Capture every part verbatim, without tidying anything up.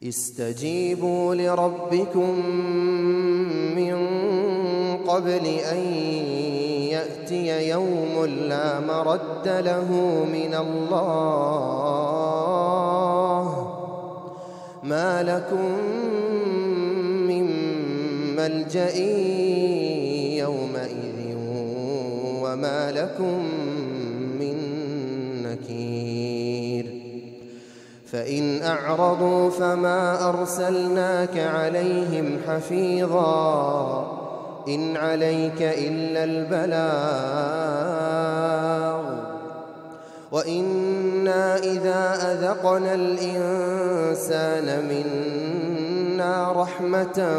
استجيبوا لربكم من قبل أن يأتي يوم لا مرد له من الله ما لكم من ملجأ يومئذ وما لكم من نكير فإن أعرضوا فما أرسلناك عليهم حفيظا إن عليك إلا البلاغ وإنا إذا أذقنا الإنسان منا رحمة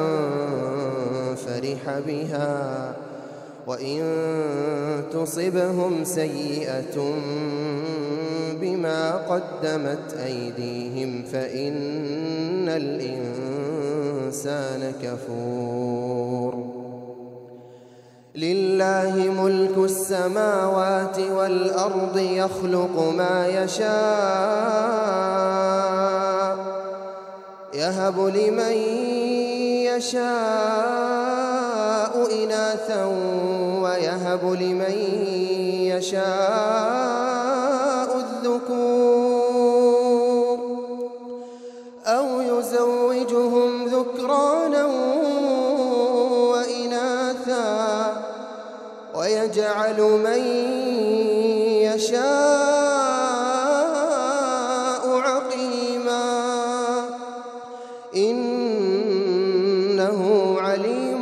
فرح بها وإن تصبهم سيئة بما قدمت أيديهم فإن الإنسان كفور لله ملك السماوات والأرض يخلق ما يشاء يهب لمن يشاء إناثا ويهب لمن يشاء الذكور أو يزوجهم ذكرانا وإناثا ويجعل من يشاء عقيما إنه عليم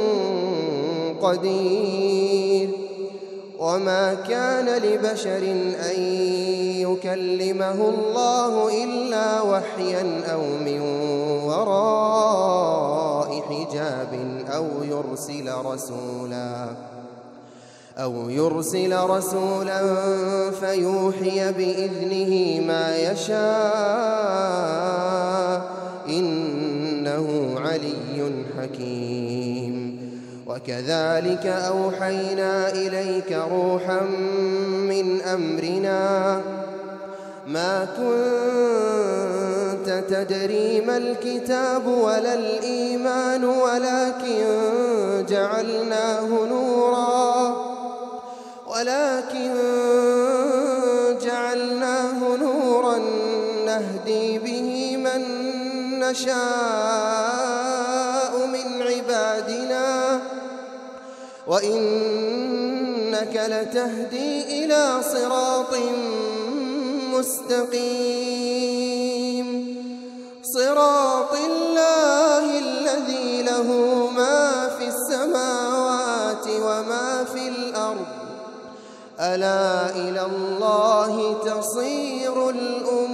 قدير وما كان لبشر أن يكلمه الله إلا وحيا أو من وراء حجاب أو يرسل رسولا أو يرسل رسولا فيوحي بإذنه ما يشاء إنه علي حكيم وكذلك أوحينا إليك روحا من أمرنا ما كنت تدري ما الكتاب ولا الإيمان ولكن جعلناه نورا ولكن جعلناه نورا نهدي به من نشاء من عبادنا وإنك لتهدي إلى صراط مستقيم صراط الله الذي له ما في السماوات وما في الأرض ألا إلى الله تصير الأمور